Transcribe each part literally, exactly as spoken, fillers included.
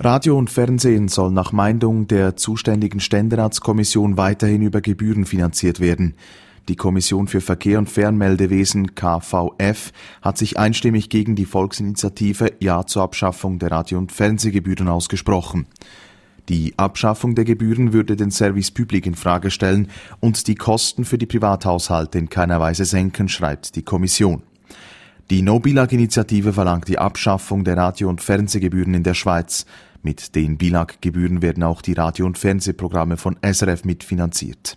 Radio und Fernsehen soll nach Meinung der zuständigen Ständeratskommission weiterhin über Gebühren finanziert werden. Die Kommission für Verkehr und Fernmeldewesen K V F hat sich einstimmig gegen die Volksinitiative Ja zur Abschaffung der Radio- und Fernsehgebühren ausgesprochen. Die Abschaffung der Gebühren würde den Service Public in Frage stellen und die Kosten für die Privathaushalte in keiner Weise senken, schreibt die Kommission. Die No-Bilag-Initiative verlangt die Abschaffung der Radio- und Fernsehgebühren in der Schweiz. Mit den Bilag-Gebühren werden auch die Radio- und Fernsehprogramme von S R F mitfinanziert.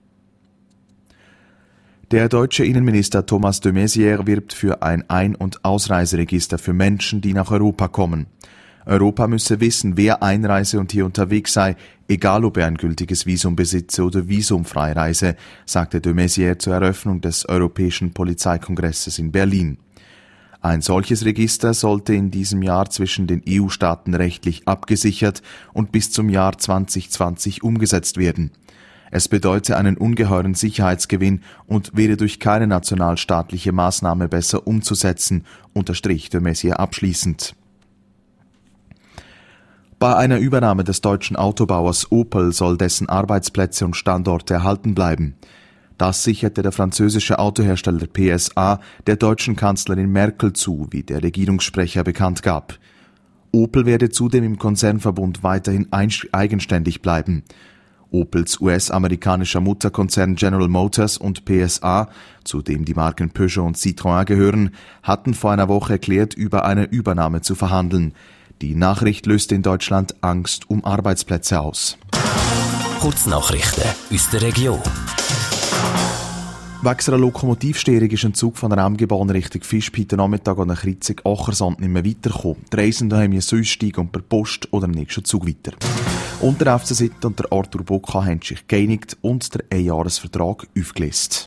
Der deutsche Innenminister Thomas de Maizière wirbt für ein Ein- und Ausreiseregister für Menschen, die nach Europa kommen. Europa müsse wissen, wer einreise und hier unterwegs sei, egal ob er ein gültiges Visum besitze oder visumfrei reise, sagte de Maizière zur Eröffnung des Europäischen Polizeikongresses in Berlin. Ein solches Register sollte in diesem Jahr zwischen den E U-Staaten rechtlich abgesichert und bis zum Jahr zwanzig zwanzig umgesetzt werden. Es bedeute einen ungeheuren Sicherheitsgewinn und wäre durch keine nationalstaatliche Maßnahme besser umzusetzen, unterstrich de Maizière abschließend. Bei einer Übernahme des deutschen Autobauers Opel soll dessen Arbeitsplätze und Standorte erhalten bleiben. Das sicherte der französische Autohersteller P S A der deutschen Kanzlerin Merkel zu, wie der Regierungssprecher bekannt gab. Opel werde zudem im Konzernverbund weiterhin eigenständig bleiben. Opels U S-amerikanischer Mutterkonzern General Motors und P S A, zu dem die Marken Peugeot und Citroën gehören, hatten vor einer Woche erklärt, über eine Übernahme zu verhandeln. Die Nachricht löste in Deutschland Angst um Arbeitsplätze aus. Kurznachrichten aus der Region. Wegen einer Lokomotivstörung ist ein Zug von der M G-Bahn Richtung Fischb heute Nachmittag an der Kreuzung Achersand nicht mehr weitergekommen. Die Reisenden mussten aussteigen und per Post oder am nächsten Zug weiter. Und der F C Sitten und der Arthur Boca haben sich geeinigt und den Einjahresvertrag aufgelöst.